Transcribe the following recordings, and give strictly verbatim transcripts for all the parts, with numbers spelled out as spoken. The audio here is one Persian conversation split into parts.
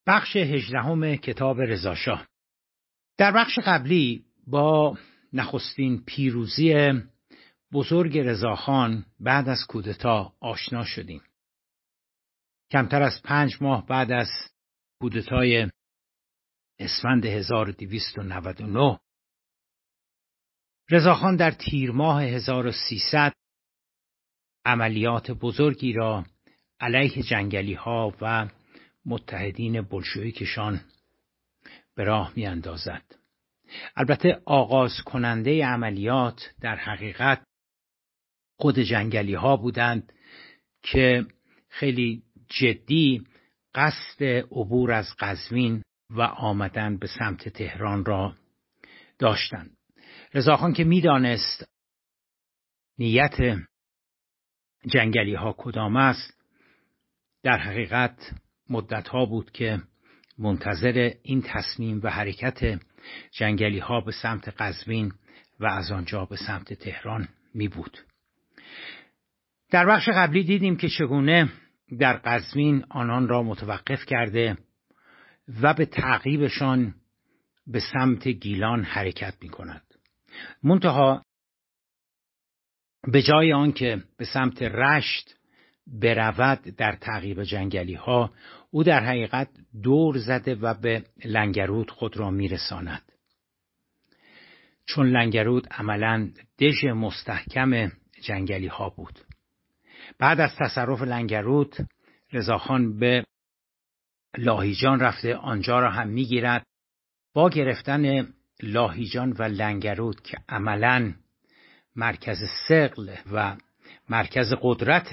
بخش هجدهم کتاب رضاشاه. در بخش قبلی با نخستین پیروزی بزرگ رضاخان بعد از کودتا آشنا شدیم. کمتر از پنج ماه بعد از کودتای اسفند هزار و دویست و نود و نه رضاخان در تیر ماه هزار و سیصد عملیات بزرگی را علیه جنگلی ها و متحدین بلشویکشان به راه می اندازد. البته آغاز کننده عملیات در حقیقت خود جنگلی ها بودند که خیلی جدی قصد عبور از قزوین و آمدن به سمت تهران را داشتند. رضاخان که می دانست نیت جنگلی ها کدام است، در حقیقت مدت ها بود که منتظر این تصمیم و حرکت جنگلی ها به سمت قزوین و از آنجا به سمت تهران می بود. در بخش قبلی دیدیم که چگونه در قزوین آنان را متوقف کرده و به تعقیبشان به سمت گیلان حرکت می کند. منتها به جای آنکه به سمت رشت برود در تعقیب جنگلی ها، او در حقیقت دور زده و به لنگرود خود را می رساند. چون لنگرود عملاً دژ مستحکم جنگلی ها بود. بعد از تصرف لنگرود رضاخان به لاهیجان رفته، آنجا را هم می گیرد. با گرفتن لاهیجان و لنگرود که عملاً مرکز ثقل و مرکز قدرت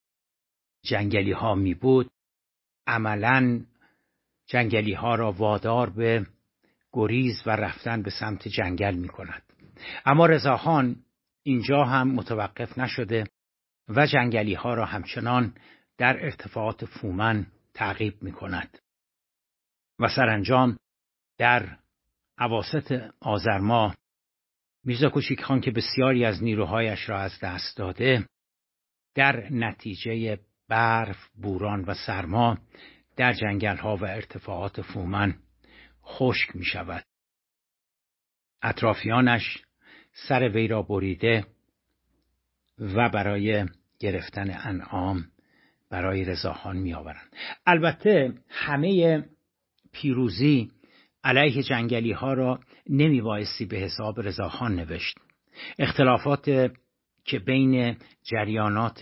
جنگلی ها می بود، عملاً جنگلی ها را وادار به گریز و رفتن به سمت جنگل می کند. اما رضاخان اینجا هم متوقف نشده و جنگلی ها را همچنان در ارتفاعات فومن تعقیب می کند و سرانجام در اواسط آذر ماه میرزا کوچیک خان که بسیاری از نیروهایش را از دست داده، در نتیجه برف، بوران و سرما در جنگل ها و ارتفاعات فومن خشک می شود. اطرافیانش سر وی را بریده و برای گرفتن انعام برای رضاخان می آورند. البته همه پیروزی علیه جنگلی ها را نمی بایستی به حساب رضاخان نوشت. اختلافات که بین جریانات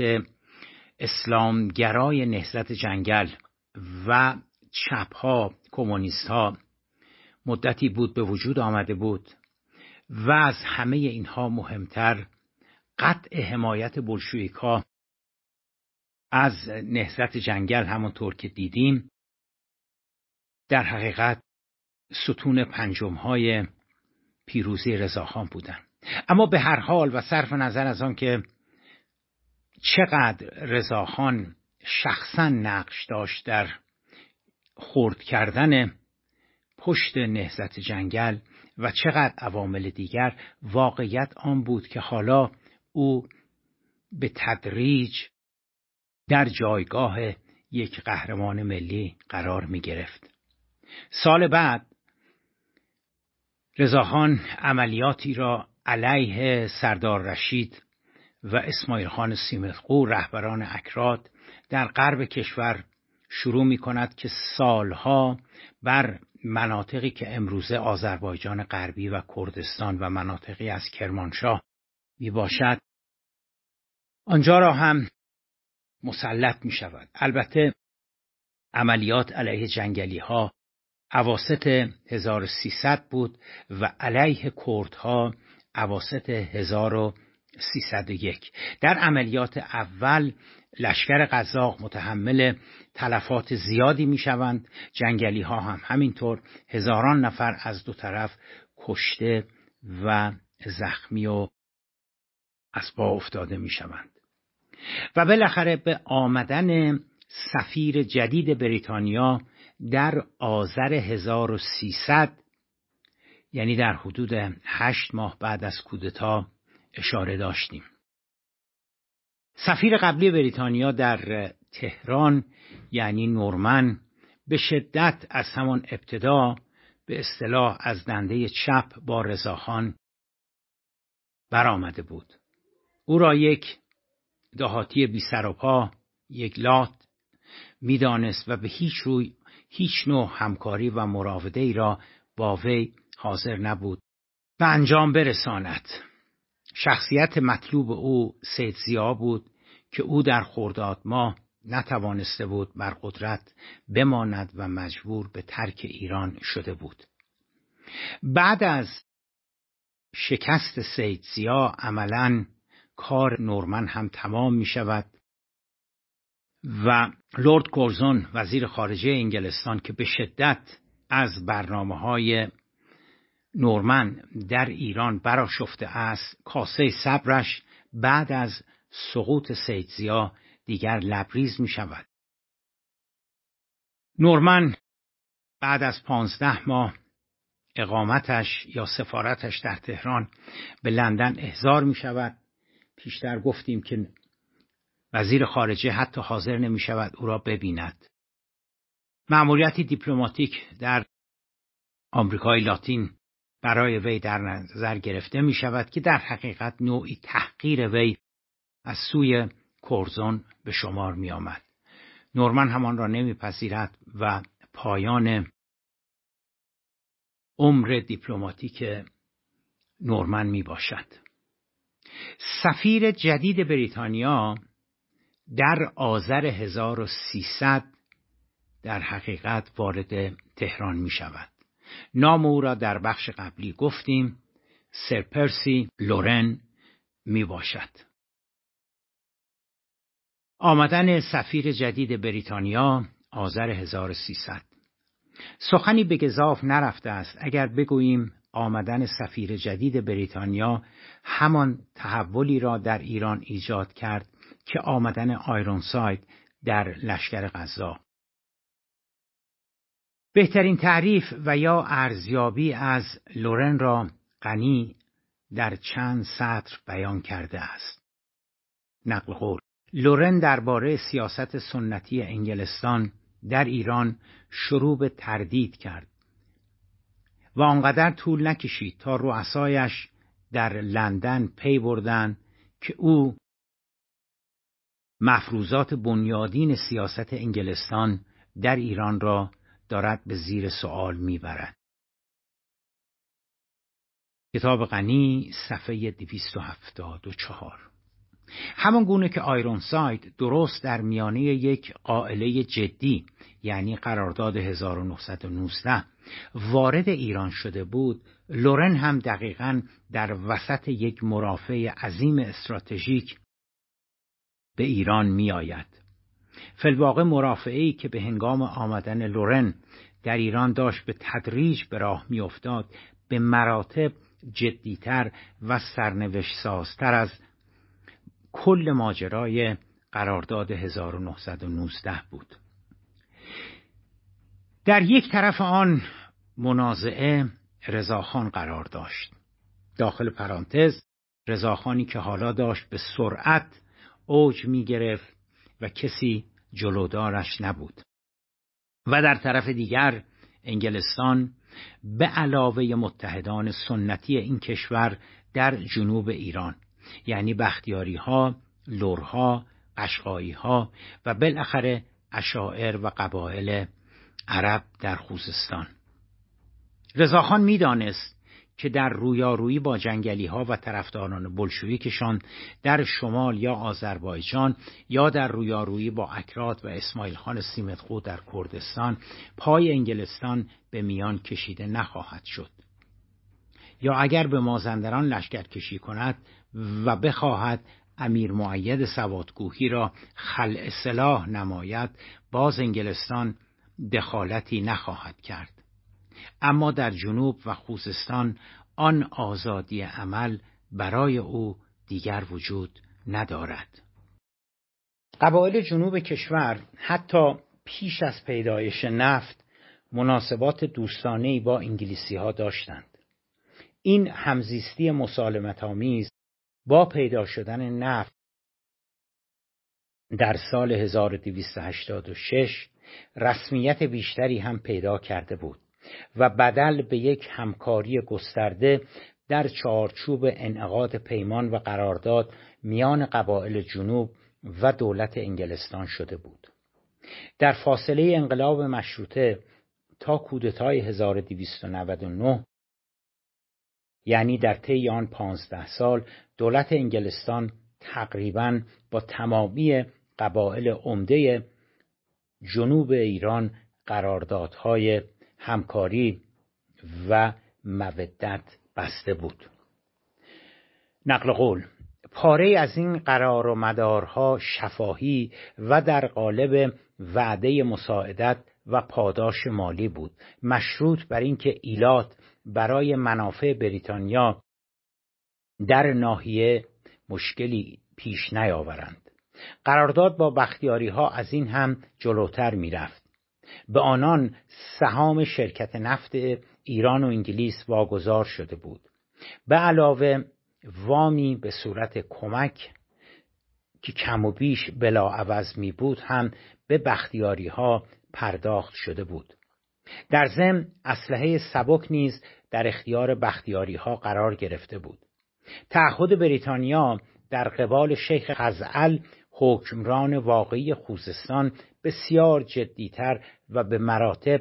اسلامگرای نهضت جنگل و چپ‌ها، کمونیست‌ها مدتی بود به وجود آمده بود و از همه اینها مهمتر قطع حمایت بلشویک‌ها از نهضت جنگل، همونطور که دیدیم در حقیقت ستون پنجم‌های پیروزی رضاخان بودند. اما به هر حال و صرف نظر از آن که چقدر رضاخان شخصا نقش داشت در خرد کردن پشت نهضت جنگل و چقدر عوامل دیگر، واقعیت آن بود که حالا او به تدریج در جایگاه یک قهرمان ملی قرار می گرفت. سال بعد رضاخان عملیاتی را علیه سردار رشید و اسماعیل خان سیمرغ، رهبران اکراد در غرب کشور شروع می کند که سالها بر مناطقی که امروزه آذربایجان غربی و کردستان و مناطقی از کرمانشاه می باشد آنجا را هم مسلط می شود. البته عملیات علیه جنگلی ها اواسط هزار و سیصد بود و علیه کردها اواسط هزار و سیصد و یک. در عملیات اول لشکر قزاق متحمل تلفات زیادی می شوند، جنگلی ها هم همینطور، هزاران نفر از دو طرف کشته و زخمی و از پا افتاده می شوند. و بالاخره به آمدن سفیر جدید بریتانیا در آذر هزار و سیصد، یعنی در حدود هشت ماه بعد از کودتا اشاره داشتیم. سفیر قبلی بریتانیا در تهران یعنی نورمن به شدت از همان ابتدا به اصطلاح از دنده چپ با رضاخان برآمده بود. او را یک دهاتی بی سر و پا، یک لات می‌دانست و به هیچ روی هیچ نوع همکاری و مراوده ای را با وی حاضر نبود و انجام برساند. شخصیت مطلوب او سید ضیا بود که او در خرداد ماه نتوانسته بود بر قدرت بماند و مجبور به ترک ایران شده بود. بعد از شکست سید ضیا عملاً کار نورمن هم تمام می شود و لورد کورزون وزیر خارجه انگلستان که به شدت از برنامه‌های نورمن در ایران برآشفته است، کاسه صبرش بعد از سقوط سید ضیا دیگر لبریز می شود. نورمن بعد از پانزده ماه اقامتش یا سفارتش در تهران به لندن احضار می شود. پیشتر گفتیم که وزیر خارجه حتی حاضر نمی شود او را ببیند. مأموریت دیپلماتیک در آمریکای لاتین برای وی در نظر گرفته می شود که در حقیقت نوعی تحقیر وی از سوی کورزون به شمار می آمد. نورمن همان را نمی پذیرد و پایان عمر دیپلماتیک نورمن می باشد. سفیر جدید بریتانیا در آذر هزار و سیصد در حقیقت وارد تهران می شود. نام او را در بخش قبلی گفتیم، سر پرسی لورن می باشد. آمدن سفیر جدید بریتانیا آذر هزار و سیصد. سخنی به گزاف نرفته است اگر بگوییم آمدن سفیر جدید بریتانیا همان تحولی را در ایران ایجاد کرد که آمدن آیرونساید در لشکر قزاق. بهترین تعریف و یا ارزیابی از لورن را غنی در چند سطر بیان کرده است. نقل قول: لورن درباره سیاست سنتی انگلستان در ایران شروع به تردید کرد و آنقدر طول نکشید تا رؤسایش در لندن پی بردند که او مفروضات بنیادین سیاست انگلستان در ایران را دارد به زیر سوال میبرد. کتاب غنی صفحه دویست و هفتاد و چهار. همان گونه که آیرونساید درست در میانه یک قائله جدی یعنی قرارداد هزار و نهصد و نوزده وارد ایران شده بود، لورن هم دقیقاً در وسط یک مرافعه عظیم استراتژیک به ایران می آید. فی‌الواقع مرافعه‌ای که به هنگام آمدن لورن در ایران داشت به تدریج به راه می افتاد به مراتب جدیتر و سرنوشت سازتر از کل ماجرای قرارداد هزار و نهصد و نوزده بود. در یک طرف آن منازعه رضاخان قرار داشت. داخل پرانتز رضاخانی که حالا داشت به سرعت اوج می گرفت و کسی جلودارش نبود. و در طرف دیگر انگلستان به علاوه متحدان سنتی این کشور در جنوب ایران یعنی بختیاری ها، لرها، قشقایی ها و بالاخره اشاعر و قبایل عرب در خوزستان. رضاخان می دانست که در رویارویی با جنگلی ها و طرفداران بلشویکشان در شمال یا آذربایجان یا در رویارویی با اکراد و اسماعیل خان سیمتقو در کردستان پای انگلستان به میان کشیده نخواهد شد. یا اگر به مازندران لشکر کشی کند و بخواهد امیر مؤید سوادکوهی را خلع سلاح نماید، باز انگلستان دخالتی نخواهد کرد. اما در جنوب و خوزستان آن آزادی عمل برای او دیگر وجود ندارد. قبایل جنوب کشور حتی پیش از پیدایش نفت مناسبات دوستانه‌ای با انگلیسی‌ها داشتند. این همزیستی مسالمت‌آمیز با پیدا شدن نفت در سال هزار و دویست و هشتاد و شش رسمیت بیشتری هم پیدا کرده بود و بدل به یک همکاری گسترده در چارچوب انعقاد پیمان و قرارداد میان قبایل جنوب و دولت انگلستان شده بود. در فاصله انقلاب مشروطه تا کودتای هزار و دویست و نود و نه، یعنی در طی آن پانزده سال، دولت انگلستان تقریباً با تمامی قبایل عمده جنوب ایران قراردادهای همکاری و مودت بسته بود. نقل قول: پاره از این قرار و مدارها شفاهی و در قالب وعده مساعدت و پاداش مالی بود، مشروط بر اینکه ایلات برای منافع بریتانیا در ناحیه مشکلی پیش نیاورند. قرارداد با بختیاری‌ها از این هم جلوتر می‌رفت. به آنان سهام شرکت نفت ایران و انگلیس واگذار شده بود. به علاوه وامی به صورت کمک که کم و بیش بلاعوض می بود هم به بختیاری‌ها پرداخت شده بود. در ضمن اسلحه سبک نیز در اختیار بختیاری‌ها قرار گرفته بود. تعهد بریتانیا در قبال شیخ خزعل، حکمران واقعی خوزستان، بسیار جدیتر و به مراتب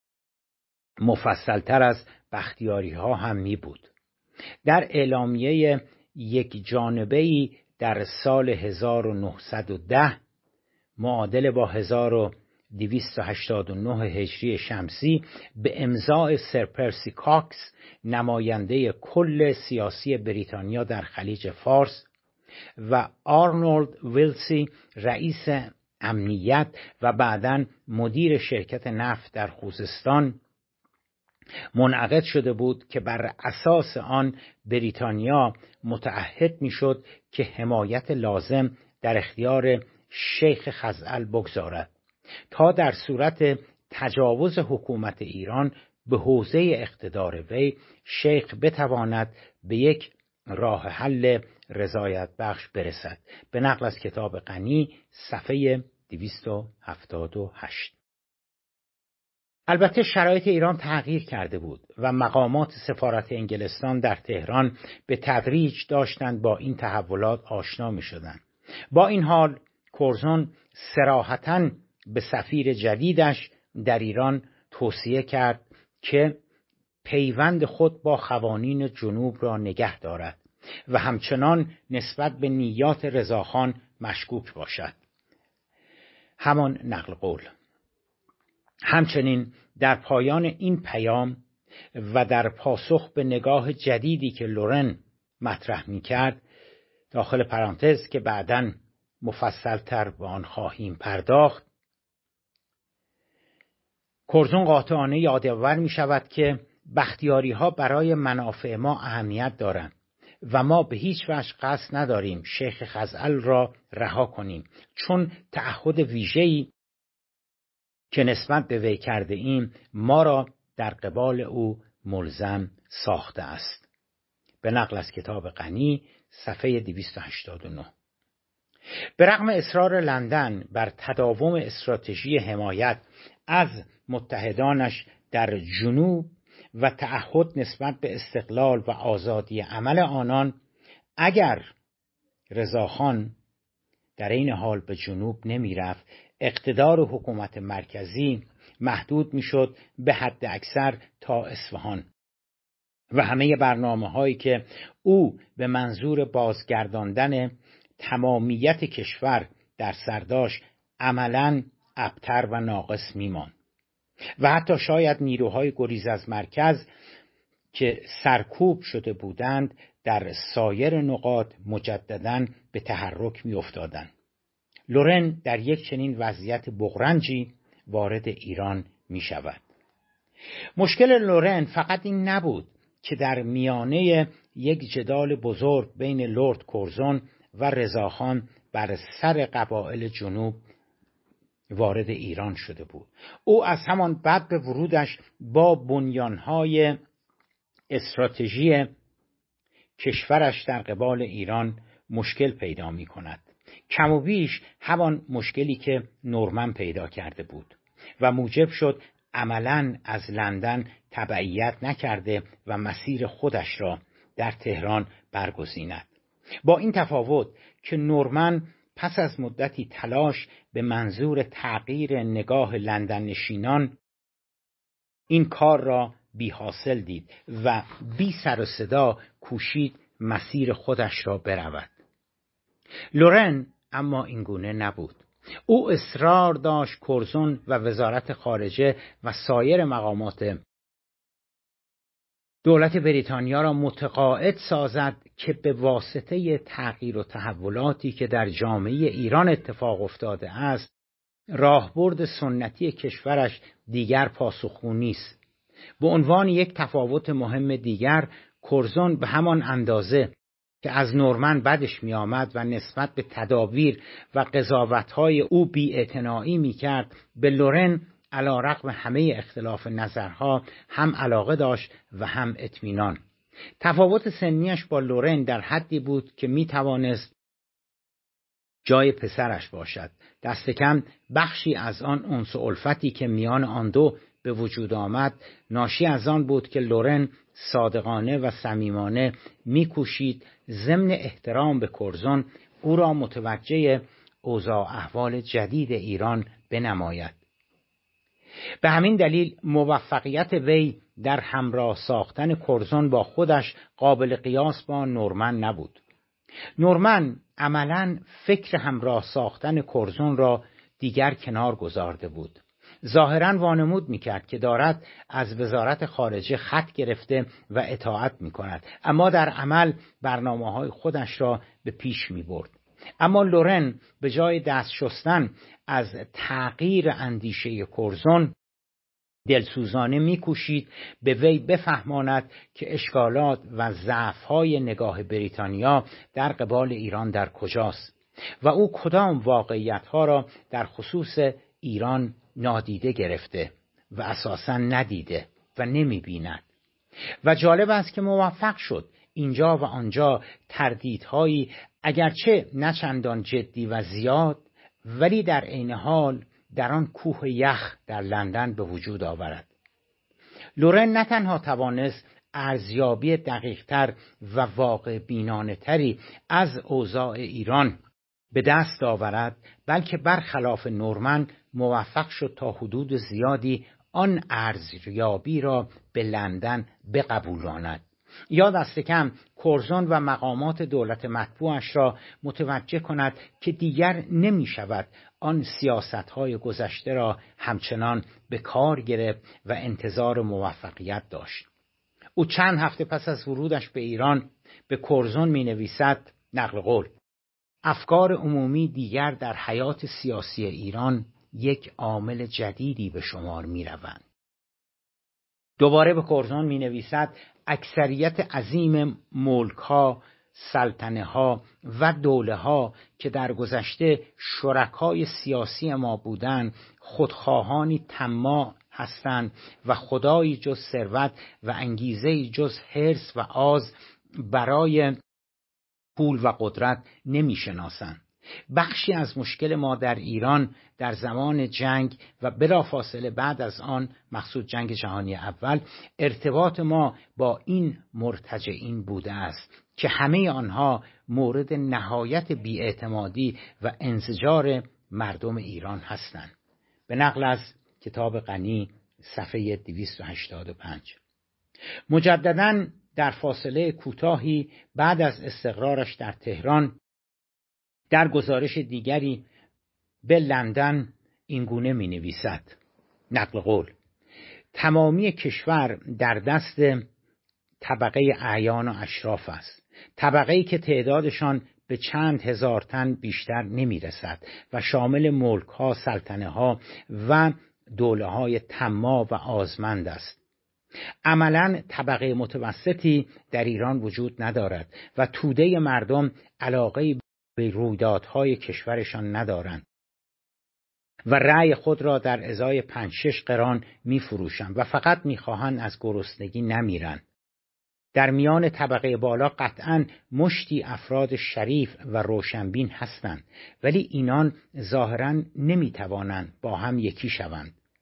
مفصلتر از بختیاری‌ها هم می بود. در اعلامیه یک جانبه‌ای در سال هزار و نهصد و ده معادل با هزار و دویست و هشتاد و نه هجری شمسی به امضای سر پرسی کاکس، نماینده کل سیاسی بریتانیا در خلیج فارس، و آرنولد ویلسی، رئیس امنیت و بعداً مدیر شرکت نفت در خوزستان، منعقد شده بود که بر اساس آن بریتانیا متعهد میشد که حمایت لازم در اختیار شیخ خزعل بگذارد تا در صورت تجاوز حکومت ایران به حوزه اقتدار وی، شیخ بتواند به یک راه حل رضایت بخش برسد. به نقل از کتاب غنی، صفحه دویست و هفتاد و هشت. البته شرایط ایران تغییر کرده بود و مقامات سفارت انگلستان در تهران به تدریج داشتند با این تحولات آشنا می شدند. با این حال کورزون صراحتاً به سفیر جدیدش در ایران توصیه کرد که پیوند خود با قوانین جنوب را نگه دارد و همچنان نسبت به نیات رضاخان مشکوک باشد. همان نقل قول. همچنین در پایان این پیام و در پاسخ به نگاه جدیدی که لورن مطرح می کرد، داخل پرانتز که بعداً مفصلتر به آن خواهیم پرداخت، کورزون قاطعانه یادآور می شود که بختیاری ها برای منافع ما اهمیت دارند و ما به هیچ وجه قصد نداریم شیخ خزعل را رها کنیم، چون تعهد ویژه‌ای که نسبت به وی کرده ایم ما را در قبال او ملزم ساخته است. به نقل از کتاب غنی، صفحه دویست و هشتاد و نه. به رغم اصرار لندن بر تداوم استراتژی حمایت از متحدانش در جنوب و تعهد نسبت به استقلال و آزادی عمل آنان، اگر رضاخان در این حال به جنوب نمی رفت، اقتدار حکومت مرکزی محدود می شد به حد اکثر تا اصفهان و همه برنامه هایی که او به منظور بازگرداندن تمامیت کشور در سر داشت عملاً ابتر و ناقص می ماند و حتی شاید نیروهای گریز از مرکز که سرکوب شده بودند در سایر نقاط مجدداً به تحرک می افتادند. لورن در یک چنین وضعیت بغرنجی وارد ایران می شود. مشکل لورن فقط این نبود که در میانه یک جدال بزرگ بین لرد کورزون و رضاخان بر سر قبایل جنوب وارد ایران شده بود. او از همان بعد به ورودش با بنیانهای استراتژی کشورش در قبال ایران مشکل پیدا می کند. کم و بیش همان مشکلی که نورمن پیدا کرده بود. و موجب شد عملاً از لندن تبعیت نکرده و مسیر خودش را در تهران برگزیند. با این تفاوت که نورمن پس از مدتی تلاش به منظور تغییر نگاه لندن نشینان این کار را بی حاصل دید و بی سر و صدا کوشید مسیر خودش را برود. لورن اما اینگونه نبود. او اصرار داشت کرزون و وزارت خارجه و سایر مقامات دولت بریتانیا را متقاعد سازد که به واسطه تغییر و تحولاتی که در جامعه ایران اتفاق افتاده است، راهبرد سنتی کشورش دیگر پاسخگو نیست. به عنوان یک تفاوت مهم دیگر، کرزون به همان اندازه که از نورمن بدش می آمد و نسبت به تدابیر و قضاوت‌های او بی‌اعتنایی می کرد، به لورن علی‌رغم همه اختلاف نظرها هم علاقه داشت و هم اطمینان. تفاوت سنیش با لورن در حدی بود که می توانست جای پسرش باشد. دست کم بخشی از آن انس و الفتی که میان آن دو به وجود آمد ناشی از آن بود که لورن صادقانه و صمیمانه می‌کوشید ضمن احترام به کرزون او را متوجه اوضاع احوال جدید ایران بنماید. به همین دلیل موفقیت وی در همراه ساختن کرزون با خودش قابل قیاس با نورمن نبود. نورمن عملاً فکر همراه ساختن کرزون را دیگر کنار گذارده بود. ظاهراً وانمود می‌کرد که دارد از وزارت خارجه خط گرفته و اطاعت می‌کند، اما در عمل برنامه‌های خودش را به پیش می‌برد. اما لورن به جای دست شستن از تغییر اندیشه کرزون دلسوزانه می‌کوشید به وی بفهماند که اشکالات و ضعف‌های نگاه بریتانیا در قبال ایران در کجاست و او کدام واقعیت‌ها را در خصوص ایران نادیده گرفته و اساساً ندیده و نمی‌بیند. و جالب است که موفق شد اینجا و آنجا تردیدهایی اگرچه نه چندان جدی و زیاد، ولی در عین حال در آن کوه یخ در لندن به وجود آورد. لورن نه تنها توانست ارزیابی دقیق‌تر و واقع بینانه تری از اوضاع ایران به دست آورد، بلکه برخلاف نورمن موفق شد تا حدود زیادی آن ارزیابی را به لندن بقبولاند، یا دست کم کرزون و مقامات دولت مطبوعش را متوجه کند که دیگر نمی شود آن سیاست‌های گذشته را همچنان به کار گرفت و انتظار موفقیت داشت. او چند هفته پس از ورودش به ایران به کرزون می نویسد، نقل قول: افکار عمومی دیگر در حیات سیاسی ایران یک عامل جدیدی به شمار می روند. دوباره به کرزون می نویسد اکثریت عظیم ملک‌ها، سلطنه‌ها و دوله‌ها که در گذشته شرکای سیاسی ما بودند، خودخواهانی طماع هستند و خدایی جز ثروت و انگیزه‌ای جز حرص و آز برای پول و قدرت نمی‌شناسند. بخشی از مشکل ما در ایران در زمان جنگ و بلافاصله بعد از آن، مخصوص جنگ جهانی اول، ارتباط ما با این مرتجعین بوده است که همه آنها مورد نهایت بی‌اعتمادی و انزجار مردم ایران هستند. به نقل از کتاب غنی صفحه دویست و هشتاد و پنج. مجدداً در فاصله کوتاهی بعد از استقرارش در تهران، در گزارش دیگری به لندن اینگونه می نویسد، نقل قول: تمامی کشور در دست طبقه اعیان و اشراف است، طبقه‌ای که تعدادشان به چند هزار تن بیشتر نمی رسد و شامل ملک‌ها، سلطنه‌ها و دوله‌های طماع و آزمند است. عملاً طبقه متوسطی در ایران وجود ندارد و توده مردم علاقه به رویدادهای کشورشان ندارند و رأی خود را در ازای پنج شش قران می فروشند و فقط می خواهند از گرسنگی نمیرند. در میان طبقه بالا قطعاً مشتی افراد شریف و روشنبین هستند، ولی اینان ظاهراً نمی توانند با هم یکی شوند.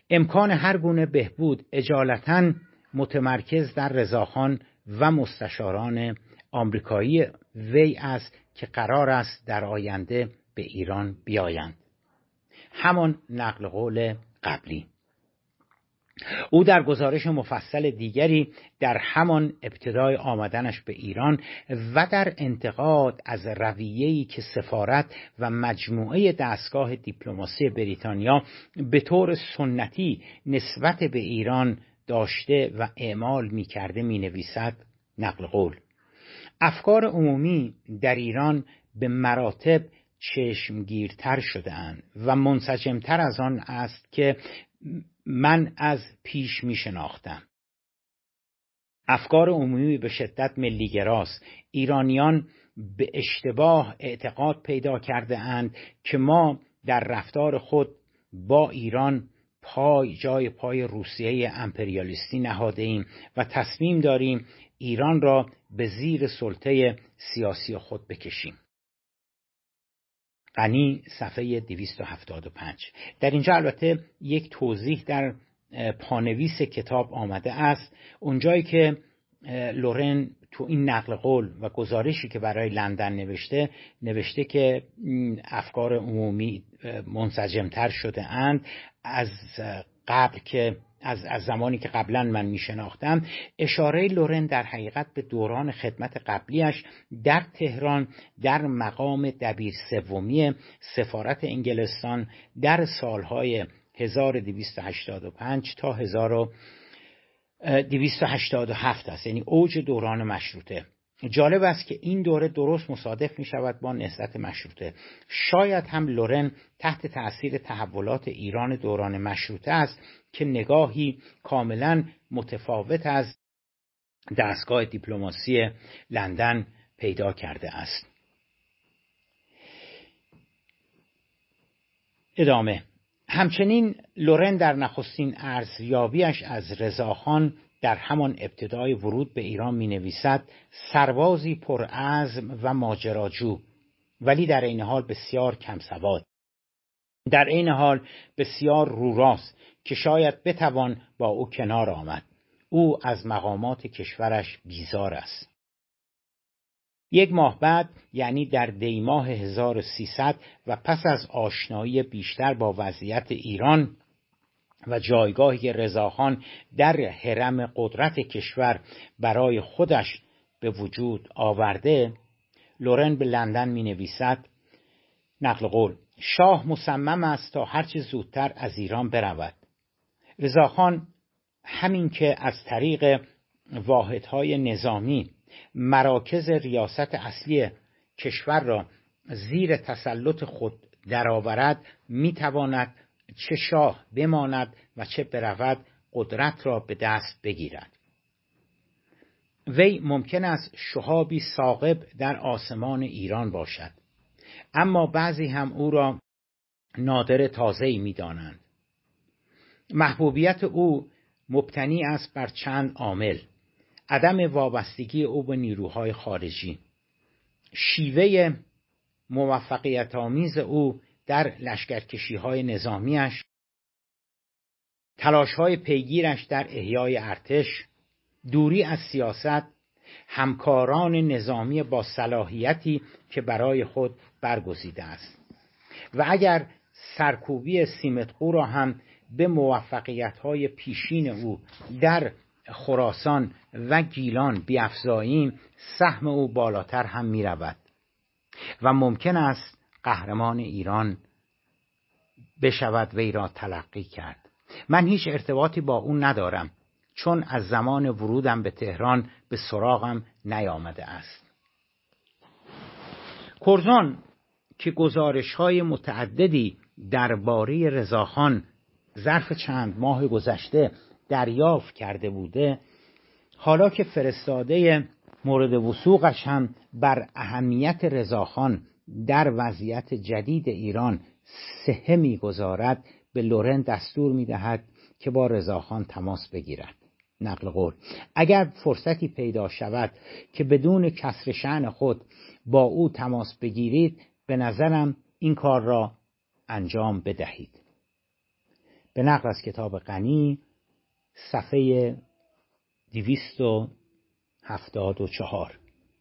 امکان هر گونه بهبود اجالتاً متمرکز در رضاخان و مستشاران آمریکایی وی است که قرار است در آینده به ایران بیایند. همان نقل قول قبلی. او در گزارش مفصل دیگری در همان ابتدای آمدنش به ایران و در انتقاد از رویه‌ای که سفارت و مجموعه دستگاه دیپلماسی بریتانیا به طور سنتی نسبت به ایران داشته و اعمال می‌کرده می‌نویسد نقل قول: افکار عمومی در ایران به مراتب چشمگیرتر شده اند و منسجمتر از آن است که من از پیش می شناختم. افکار عمومی به شدت ملی‌گراست. ایرانیان به اشتباه اعتقاد پیدا کرده اند که ما در رفتار خود با ایران پای جای پای روسیه امپریالیستی نهاده ایم و تصمیم داریم ایران را به زیر سلطه سیاسی خود بکشیم. غنی صفحه دویست و هفتاد و پنج. در اینجا البته یک توضیح در پانویس کتاب آمده است، اونجایی که لورن تو این نقل قول و گزارشی که برای لندن نوشته نوشته که افکار عمومی منسجمتر شده اند از قبل که از, از زمانی که قبلا من می شناختم. اشاره لورن در حقیقت به دوران خدمت قبلیش در تهران در مقام دبیر سومی سفارت انگلستان در سالهای هزار و دویست و هشتاد و پنج تا هزار و دویست و هشتاد و هفت است، یعنی اوج دوران مشروطه. جالب است که این دوره درست مصادف می شود با نهضت مشروطه. شاید هم لورن تحت تأثیر تحولات ایران دوران مشروطه است که نگاهی کاملا متفاوت از دستگاه دیپلماسی لندن پیدا کرده است. ادامه. همچنین لورن در نخستین ارزیابیش از رضاخان در همان ابتدای ورود به ایران می نویسد: سربازی پرعزم و ماجراجو، ولی در این حال بسیار کم سواد، در این حال بسیار روراست که شاید بتوان با او کنار آمد. او از مقامات کشورش بیزار است. یک ماه بعد، یعنی در دی ماه هزار و سیصد و پس از آشنایی بیشتر با وضعیت ایران و جایگاهی که رضاخان در حرم قدرت کشور برای خودش به وجود آورده، لورن به لندن می نویسد نقل قول: شاه مصمم است تا هرچه زودتر از ایران برود. رضاخان همین که از طریق واحدهای نظامی مراکز ریاست اصلی کشور را زیر تسلط خود درآورد، میتواند چه شاه بماند و چه برود قدرت را به دست بگیرد. وی ممکن است شهابی ثاقب در آسمان ایران باشد، اما بعضی هم او را نادر تازه‌ای می‌دانند. محبوبیت او مبتنی است بر چند عامل: عدم وابستگی او به نیروهای خارجی، شیوه موفقیت آمیز او در لشکرکشی‌های نظامیش، تلاش‌های پیگیرش در احیای ارتش، دوری از سیاست، همکاران نظامی با صلاحیتی که برای خود برگزیده است. و اگر سرکوبی سیمتقو را هم به موفقیت‌های پیشین او در خراسان و گیلان بیفزاییم، سهم او بالاتر هم می رود و ممکن است قهرمان ایران بشود وی را تلقی کرد. من هیچ ارتباطی با او ندارم، چون از زمان ورودم به تهران به سراغم نیامده است. کرزان که گزارش‌های متعددی درباره رضاخان ظرف چند ماه گذشته دریافت کرده بوده، حالا که فرستاده مورد وثوقش هم بر اهمیت رضاخان در وضعیت جدید ایران سهه می‌گذارد، به لورن دستور می‌دهد که با رضاخان تماس بگیرد. نقل قول: اگر فرصتی پیدا شود که بدون کسر شأن خود با او تماس بگیرید، به نظرم این کار را انجام بدهید. به نقل از کتاب غنی صفحه دویست و هفتاد و چهار.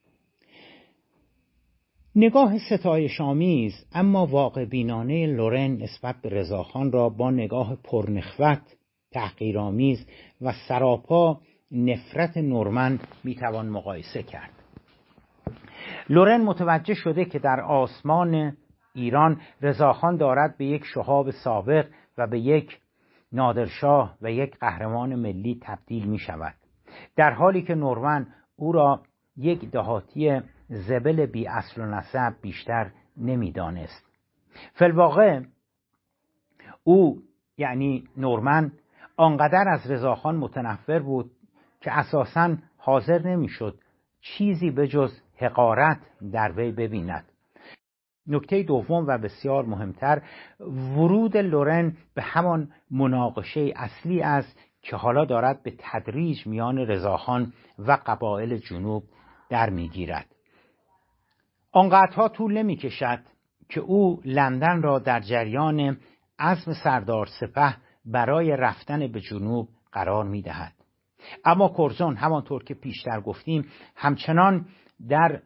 نگاه ستایش‌آمیز اما واقع بینانه لورن نسبت به رضاخان را با نگاه پرنخوت، تحقیرآمیز و سراپا نفرت نورمن میتوان مقایسه کرد. لورن متوجه شده که در آسمان ایران رضاخان دارد به یک شهاب سابق و به یک نادرشاه و یک قهرمان ملی تبدیل می شود، در حالی که نورمن او را یک دهاتی زبل بی اصل و نسب بیشتر نمی دانست. فی‌الواقع او یعنی نورمن آنقدر از رضاخان متنفر بود که اساساً حاضر نمی شد چیزی به جز حقارت در وی ببیند. نکته دوم و بسیار مهمتر، ورود لورن به همان مناقشه اصلی است که حالا دارد به تدریج میان رضاخان و قبایل جنوب در میگیرد. آنقدرها طول نمی کشد که او لندن را در جریان عزم سردار سپه برای رفتن به جنوب قرار می دهد. اما کرزون همانطور که پیشتر گفتیم همچنان در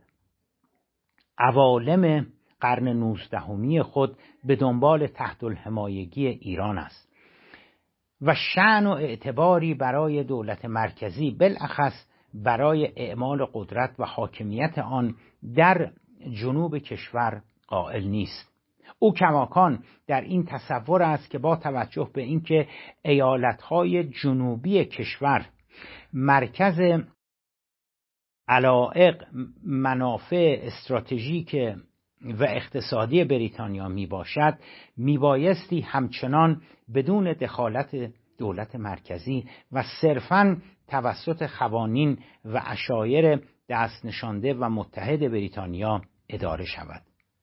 عوالم قرن نوزدهمی خود به دنبال تحت الحمایگی ایران است و شأن و اعتباری برای دولت مرکزی بالاخص برای اعمال قدرت و حاکمیت آن در جنوب کشور قائل نیست. او کماکان در این تصور است که با توجه به اینکه ایالت‌های جنوبی کشور مرکز علایق، منافع استراتژیک و اقتصادی بریتانیا می باشد، می بایستی همچنان بدون دخالت دولت مرکزی و صرفاً توسط قوانین و عشایر دست نشانده و متحد بریتانیا اداره شود.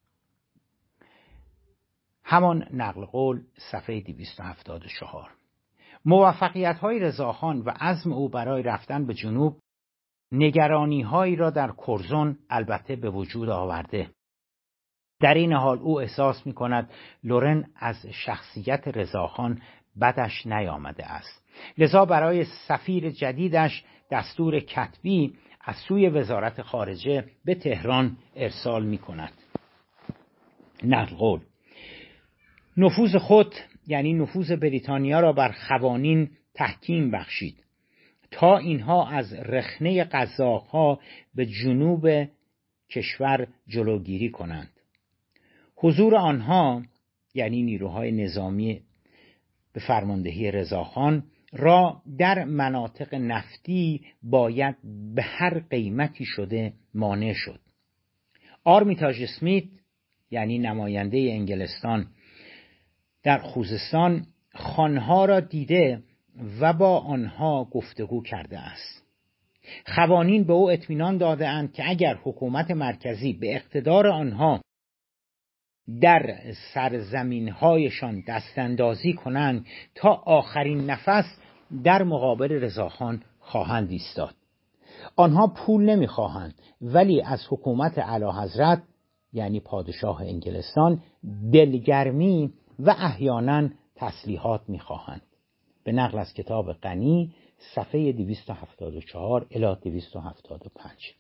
همان نقل قول صفحه دویست و هفتاد و چهار. موفقیت‌های رضاخان و عزم او برای رفتن به جنوب نگرانی‌هایی را در کرزون البته به وجود آورده. در این حال او احساس می‌کند لورن از شخصیت رضاخان بدش نیامده است. لذا برای سفیر جدیدش دستور کتبی از سوی وزارت خارجه به تهران ارسال می‌کند. نقل قول: نفوذ خود یعنی نفوذ بریتانیا را بر قوانین تحکیم بخشید تا اینها از رخنه قزاق‌ها به جنوب کشور جلوگیری کنند. حضور آنها یعنی نیروهای نظامی به فرماندهی رضاخان را در مناطق نفتی باید به هر قیمتی شده مانع شد. آرمیتاژ اسمیت یعنی نماینده انگلستان در خوزستان خانها را دیده و با آنها گفتگو کرده است. قوانین به او اطمینان داده اند که اگر حکومت مرکزی به اقتدار آنها در سرزمین‌هایشان دستاندازی کنند تا آخرین نفس در مقابل رضاخان خواهند ایستاد. آنها پول نمی‌خواهند ولی از حکومت اعلیحضرت یعنی پادشاه انگلستان دلگرمی و احیانا تسلیحات می‌خواهند. به نقل از کتاب غنی صفحه دویست و هفتاد و چهار الی دویست و هفتاد و پنج.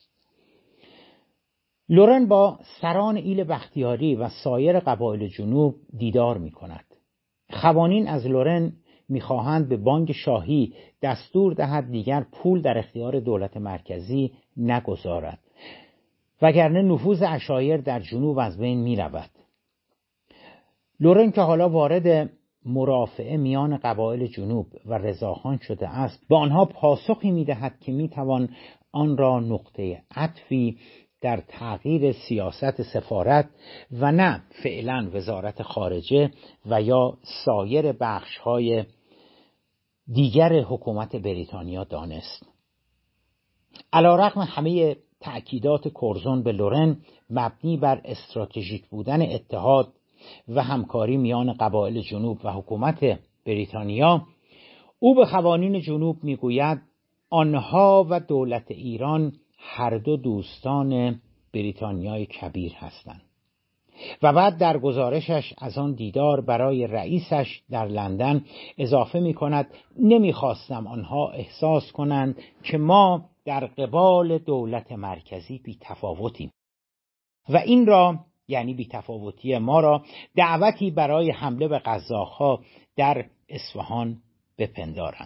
لورن با سران ایل بختیاری و سایر قبایل جنوب دیدار می کند. قوانین از لورن می خواهند به بانک شاهی دستور دهد دیگر پول در اختیار دولت مرکزی نگذارد وگرنه نفوذ عشایر در جنوب از بین می رود. لورن که حالا وارد مرافعه میان قبایل جنوب و رضاخان شده است به آنها پاسخی می دهد که می توان آن را نقطه عطفی در تغییر سیاست سفارت و نه فعلا وزارت خارجه و یا سایر بخش‌های دیگر حکومت بریتانیا دانست. علی‌رغم همه تأکیدات کرزون به لورن مبنی بر استراتژیک بودن اتحاد و همکاری میان قبایل جنوب و حکومت بریتانیا، او به قوانین جنوب میگوید آنها و دولت ایران هر دو دوستان بریتانیای کبیر هستند. و بعد در گزارشش از آن دیدار برای رئیسش در لندن اضافه می کند نمیخواستم آنها احساس کنند که ما در قبال دولت مرکزی بی تفاوتیم و این را، یعنی بی تفاوتی ما را، دعوتی برای حمله به قزاق‌ها در اصفهان بپندارند.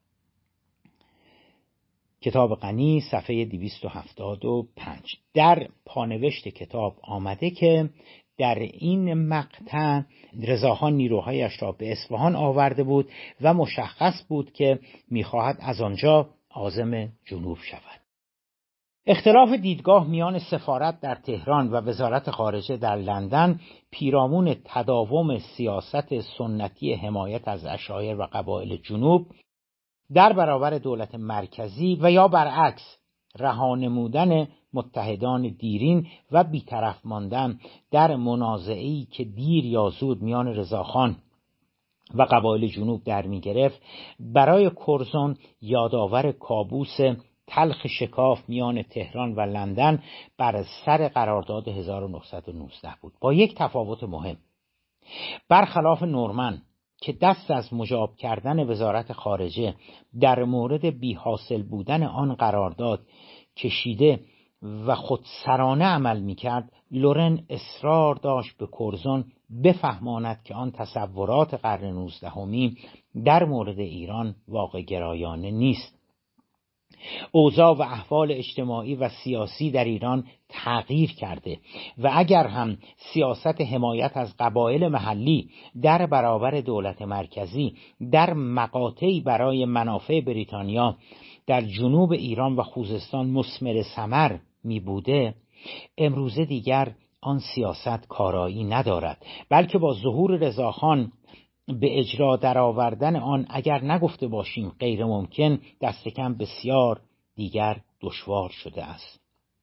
کتاب غنی صفحه دویست و هفتاد و پنج. در پانوشت کتاب آمده که در این مقطع رضاخان نیروهایش را به اصفهان آورده بود و مشخص بود که می‌خواهد از آنجا عازم جنوب شود. اختلاف دیدگاه میان سفارت در تهران و وزارت خارجه در لندن پیرامون تداوم سیاست سنتی حمایت از عشایر و قبایل جنوب در برابر دولت مرکزی و یا برعکس رها نمودن متحدان دیرین و بی‌طرف ماندن در منازعه‌ای که دیر یا زود میان رضاخان و قبایل جنوب در می گرفت برای کرزون یادآور کابوس تلخ شکاف میان تهران و لندن بر سر قرارداد هزار و نهصد و نوزده بود، با یک تفاوت مهم. برخلاف نورمن که دست از مجاب کردن وزارت خارجه در مورد بی حاصل بودن آن قرارداد کشیده و خودسرانه عمل میکرد، لورن اصرار داشت به کرزون بفهماند که آن تصورات قرن نوزدهمی در مورد ایران واقع گرایانه نیست. اوضاع و احوال اجتماعی و سیاسی در ایران تغییر کرده و اگر هم سیاست حمایت از قبایل محلی در برابر دولت مرکزی در مقاطعی برای منافع بریتانیا در جنوب ایران و خوزستان مثمر ثمر می بوده، امروزه دیگر آن سیاست کارایی ندارد، بلکه با ظهور رضاخان به اجرا درآوردن آن اگر نگفته باشیم غیر ممکن، دست کم بسیار دیگر دشوار شده است.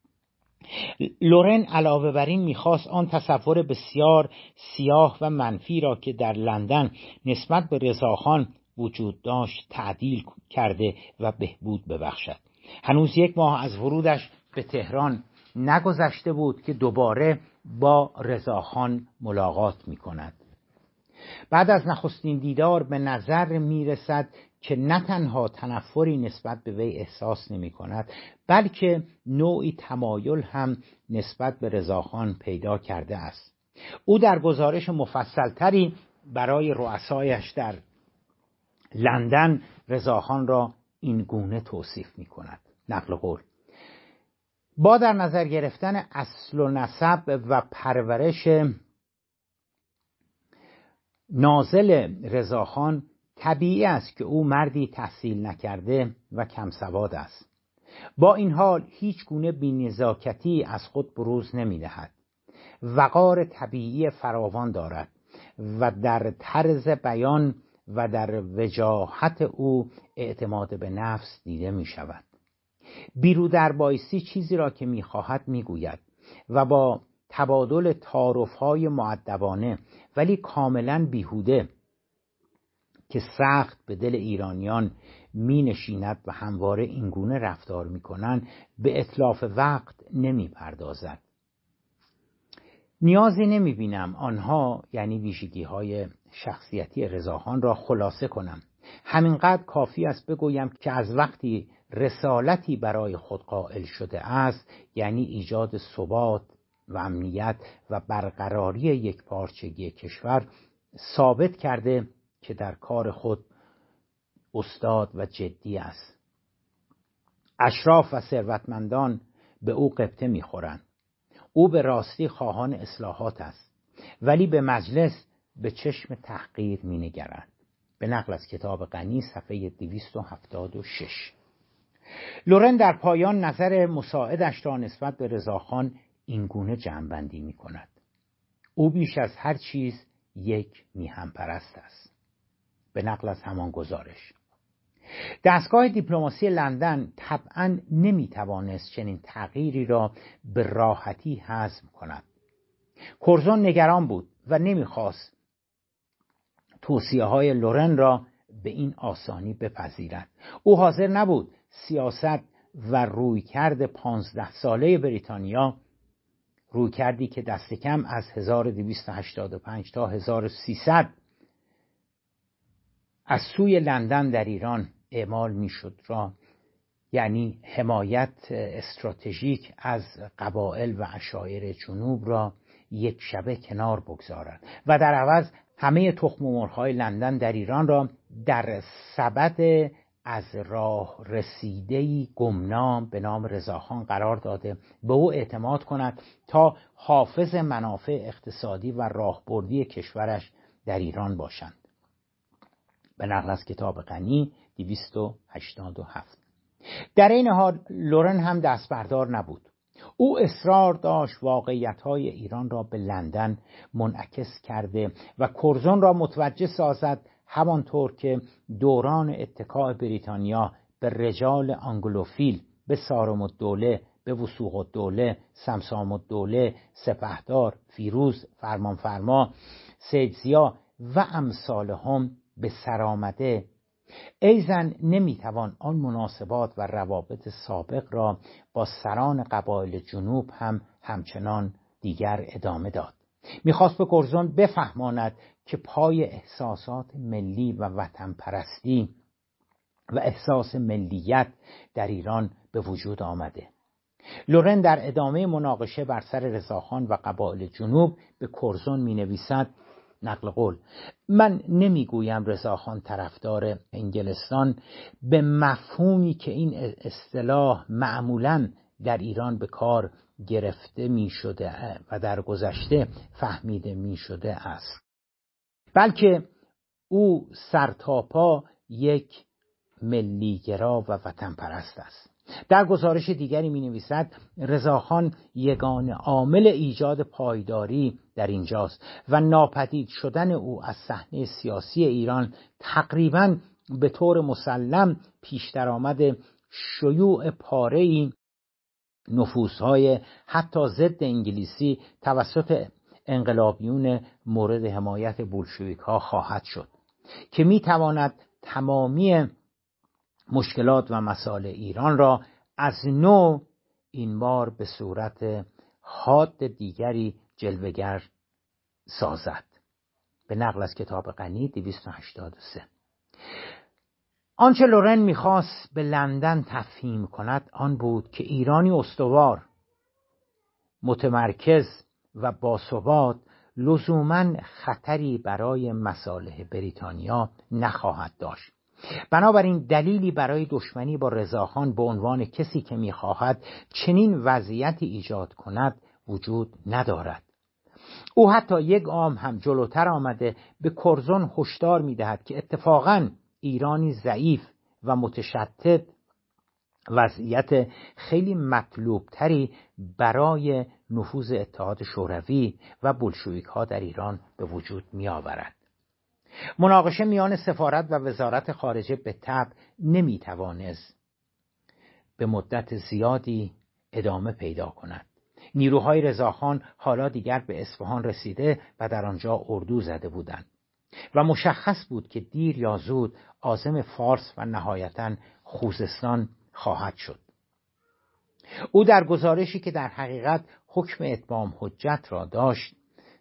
لورن علاوه بر این میخواست آن تصور بسیار سیاه و منفی را که در لندن نسبت به رضاخان وجود داشت تعدیل کرده و بهبود ببخشد. هنوز یک ماه از ورودش به تهران نگذشته بود که دوباره با رضاخان ملاقات میکند. بعد از نخستین دیدار به نظر میرسد که نه تنها تنفری نسبت به وی احساس نمی کند، بلکه نوعی تمایل هم نسبت به رضاخان پیدا کرده است. او در گزارش مفصلتری برای رؤسایش در لندن رضاخان را این گونه توصیف می کند. نقل قول: با در نظر گرفتن اصل و نسب و پرورش نازل رضاخان طبیعی است که او مردی تحصیل نکرده و کم سواد است. با این حال هیچ گونه بی‌نزاکتی از خود بروز نمی دهد. وقار طبیعی فراوان دارد و در طرز بیان و در وجاهت او اعتماد به نفس دیده می شود. بیرو در بایستی چیزی را که می خواهد می گوید و با تبادل تعارف‌های مؤدبانه ولی کاملا بیهوده که سخت به دل ایرانیان می نشیند و همواره اینگونه رفتار می کنند به اتلاف وقت نمی پردازد. نیازی نمی بینم آنها، یعنی ویژگی های شخصیتی رضاخان را خلاصه کنم. همینقدر کافی است بگویم که از وقتی رسالتی برای خود قائل شده است، یعنی ایجاد ثبات و امنیت و برقراری یک پارچگی کشور، ثابت کرده که در کار خود استاد و جدی است. اشراف و ثروتمندان به او غبطه می‌خورند. او به راستی خواهان اصلاحات است، ولی به مجلس به چشم تحقیر می‌نگرد. به نقل از کتاب غنی صفحه دویست و هفتاد و شش. لورن در پایان نظر مساعدش را نسبت به رضاخان اینگونه جمع‌بندی می‌کند: او بیش از هر چیز یک میهن پرست است. به نقل از همان گزارش. دستگاه دیپلماسی لندن طبعاً نمیتوانست چنین تغییری را به راحتی هضم کند. کرزون نگران بود و نمیخواست توصیه‌های لورن را به این آسانی بپذیرد. او حاضر نبود سیاست و رویکرد پانزده ساله بریتانیا روی کردی که دست کم از هزار و دویست و هشتاد و پنج تا هزار و سیصد از سوی لندن در ایران اعمال میشد را، یعنی حمایت استراتژیک از قبایل و عشایر جنوب را یک شبه کنار بگذارد و در عوض همه تخم و مرغ‌های لندن در ایران را در سبد از راه رسیده‌ای گمنام به نام رضاخان قرار داده به او اعتماد کند تا حافظ منافع اقتصادی و راهبردی کشورش در ایران باشند. به نقل از کتاب غنی دویست و هشتاد و هفت. در این حال لورن هم دست بردار نبود. او اصرار داشت واقعیت‌های ایران را به لندن منعکس کرده و کرزون را متوجه سازد، همانطور که دوران اتکاء بریتانیا به رجال آنگلوفیل، به سارم الدوله، به وثوق الدوله، سمسام الدوله، سپهدار، فیروز، فرمانفرما، سید ضیا و امثالهم به سر آمده، ایزن نمیتوان آن مناسبات و روابط سابق را با سران قبایل جنوب هم همچنان دیگر ادامه داد. میخواست به کرزون بفهماند که پای احساسات ملی و وطن پرستی و احساس ملیت در ایران به وجود آمده. لورن در ادامه مناقشه بر سر رضاخان و قبایل جنوب به کرزون می نویسد، نقل قول: من نمیگویم رضاخان طرفدار انگلستان به مفهومی که این اصطلاح معمولاً در ایران به کار گرفته می شده و در گذشته فهمیده می شده است، بلکه او سرتاپا یک ملیگرا و وطن پرست است. در گزارش دیگری می نویسد رضاخان یگانه عامل ایجاد پایداری در اینجاست و ناپدید شدن او از صحنه سیاسی ایران تقریباً به طور مسلم پیش درآمد شیوع پاره‌ای نفوذهای حتی ضد انگلیسی توسط انقلابیون مورد حمایت بولشویک ها خواهد شد که می تواند تمامی مشکلات و مسائل ایران را از نو این بار به صورت حاد دیگری جلوه‌گر سازد. به نقل از کتاب غنی دویست و هشتاد و سه. آنچه لورن میخواست به لندن تفهیم کند آن بود که ایرانی استوار، متمرکز و باثبات لزوماً خطری برای مصالح بریتانیا نخواهد داشت. بنابراین دلیلی برای دشمنی با رضاخان به عنوان کسی که میخواهد چنین وضعیتی ایجاد کند وجود ندارد. او حتی یک گام هم جلوتر آمده به کرزون هشدار میدهد که اتفاقاً ایرانی ضعیف و متشتت وضعیت خیلی مطلوب تری برای نفوذ اتحاد شوروی و بولشویک ها در ایران به وجود می آورد. مناقشه میان سفارت و وزارت خارجه به طبع نمی توانست به مدت زیادی ادامه پیدا کند. نیروهای رضاخان حالا دیگر به اصفهان رسیده و در آنجا اردو زده بودند و مشخص بود که دیر یا زود عازم فارس و نهایتاً خوزستان خواهد شد. او در گزارشی که در حقیقت حکم اتمام حجت را داشت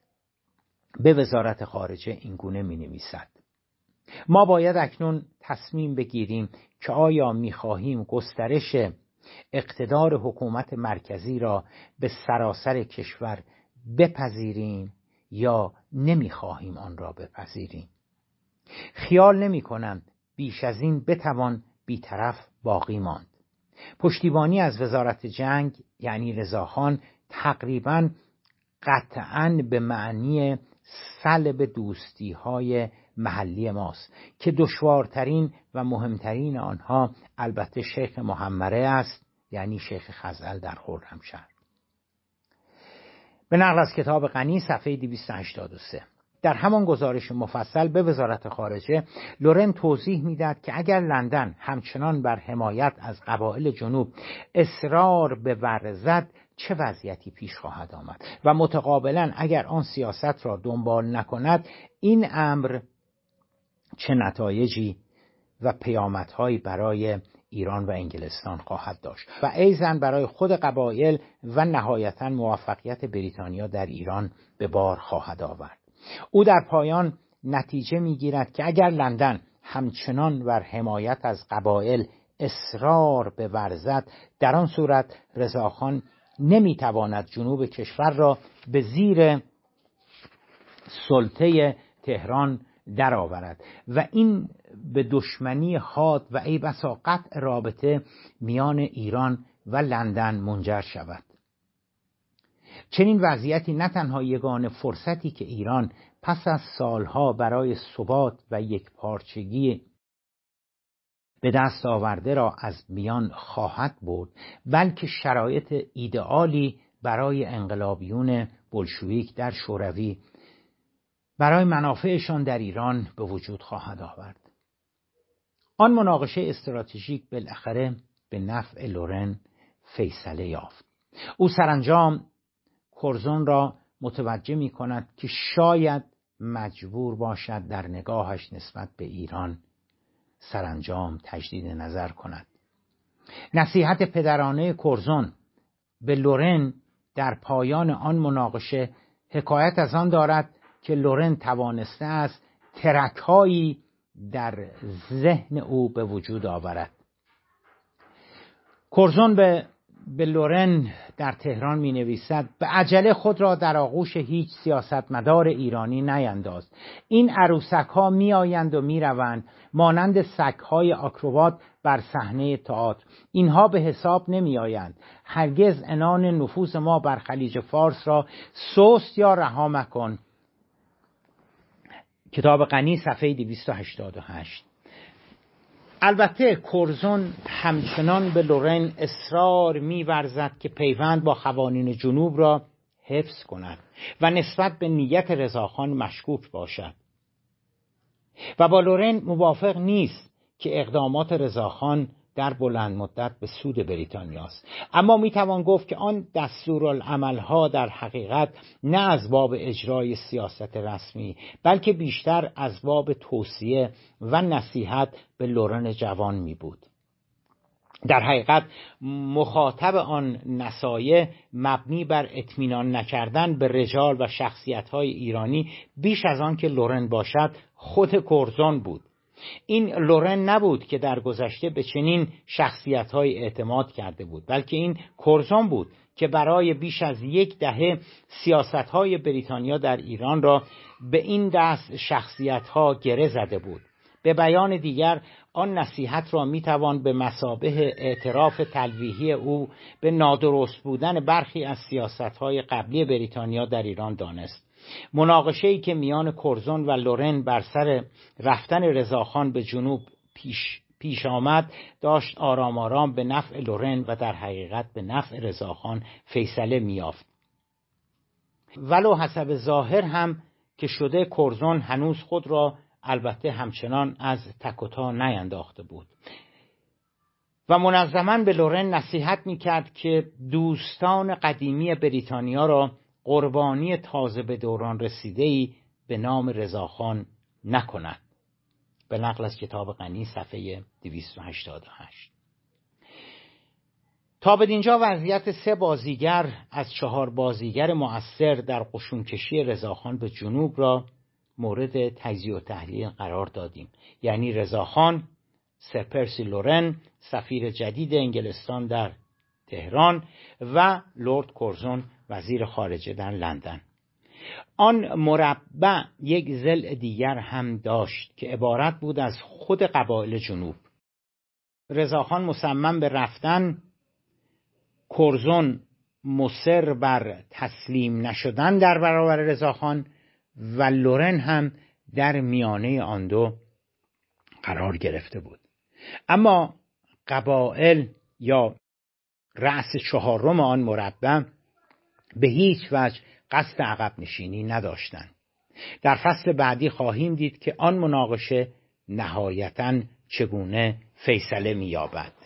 به وزارت خارجه اینگونه می نویسد: ما باید اکنون تصمیم بگیریم که آیا می خواهیم گسترش اقتدار حکومت مرکزی را به سراسر کشور بپذیریم یا نمی خواهیم آن را بپذیریم. خیال نمی کنم بیش از این بتوان بی‌طرف باقی ماند. پشتیبانی از وزارت جنگ یعنی رضاخان تقریباً قطعاً به معنی سلب دوستی های محلی ماست که دشوارترین و مهمترین آنها البته شیخ محمره است، یعنی شیخ خزعل در خرمشهر. به نقل از کتاب غنی صفحه دویست و هشتاد و سه. در همان گزارش مفصل به وزارت خارجه لورن توضیح میداد که اگر لندن همچنان بر حمایت از قبایل جنوب اصرار به ورزد چه وضعیتی پیش خواهد آمد و متقابلا اگر آن سیاست را دنبال نکند این امر چه نتایجی و پیامدهایی برای ایران و انگلستان خواهد داشت و ایضاً برای خود قبایل و نهایتاً موفقیت بریتانیا در ایران به بار خواهد آورد. او در پایان نتیجه می‌گیرد که اگر لندن همچنان بر حمایت از قبایل اصرار بورزد، در آن صورت رضاخان نمی‌تواند جنوب کشور را به زیر سلطه تهران درآورد و این به دشمنی حاد و ای بسا قطع رابطه میان ایران و لندن منجر شود. چنین وضعیتی نه تنها یگانه فرصتی که ایران پس از سالها برای ثبات و یکپارچگی به دست آورده را از میان خواهد برد، بلکه شرایط ایدئالی برای انقلابیون بلشویک در شوروی برای منافعشان در ایران به وجود خواهد آورد. آن مناقشه استراتژیک بالاخره به نفع لورن فیصله یافت. او سرانجام کرزون را متوجه می کند که شاید مجبور باشد در نگاهش نسبت به ایران سرانجام تجدید نظر کند. نصیحت پدرانه کرزون به لورن در پایان آن مناقشه حکایت از آن دارد که لورن توانسته است ترک‌هایی در ذهن او به وجود آورد. کرزون به به لورن در تهران می نویسد: به عجله خود را در آغوش هیچ سیاستمدار ایرانی نینداز. این عروسک ها می آیند و می روند مانند سگ های آکروبات بر صحنه تئاتر. اینها به حساب نمی آیند. هرگز عنان نفوذ ما بر خلیج فارس را سست یا رها مکن. کتاب غنی صفحه دویست و هشتاد و هشت. البته کرزون همچنان به لورن اصرار می‌ورزد که پیوند با قوانین جنوب را حفظ کند و نسبت به نیت رضاخان مشکوک باشد و با لورن موافق نیست که اقدامات رضاخان در بلند مدت به سود بریتانیا است. اما میتوان گفت که آن دستورالعمل‌ها در حقیقت نه از باب اجرای سیاست رسمی، بلکه بیشتر از باب توصیه و نصیحت به لورن جوان می بود. در حقیقت مخاطب آن نصایح مبنی بر اطمینان نکردن به رجال و شخصیت‌های ایرانی بیش از آن که لورن باشد خود کرزون بود. این لورن نبود که در گذشته به چنین شخصیت‌های اعتماد کرده بود، بلکه این کرزون بود که برای بیش از یک دهه سیاست‌های بریتانیا در ایران را به این دست شخصیت‌ها گره زده بود. به بیان دیگر آن نصیحت را میتوان به مثابه اعتراف تلویحی او به نادرست بودن برخی از سیاست‌های قبلی بریتانیا در ایران دانست. مناقشه‌ای که میان کرزون و لورن بر سر رفتن رضاخان به جنوب پیش پیش آمد داشت آرام آرام به نفع لورن و در حقیقت به نفع رضاخان فیصله می‌یافت. ولو حسب ظاهر هم که شده کرزون هنوز خود را البته همچنان از تک و تا نینداخته بود و منظماً به لورن نصیحت می‌کرد که دوستان قدیمی بریتانیا را قربانی تازه به دوران رسیده‌ای به نام رضاخان نکند. به نقل از کتاب غنی صفحه دویست و هشتاد و هشت. تا به اینجا وضعیت سه بازیگر از چهار بازیگر مؤثر در قشونکشی رضاخان به جنوب را مورد تجزیه و تحلیل قرار دادیم، یعنی رضاخان، سر پرسی لورن سفیر جدید انگلستان در تهران و لرد کرزون وزیر خارجه در لندن. آن مربع یک ضلع دیگر هم داشت که عبارت بود از خود قبایل جنوب. رضاخان مصمم به رفتن، کرزون مصر بر تسلیم نشدن در برابر رضاخان و لورن هم در میانه آن دو قرار گرفته بود. اما قبایل یا رأس چهارم آن مربع به هیچ وجه قصد عقب نشینی نداشتند. در فصل بعدی خواهیم دید که آن مناقشه نهایتاً چگونه فیصله می‌یابد.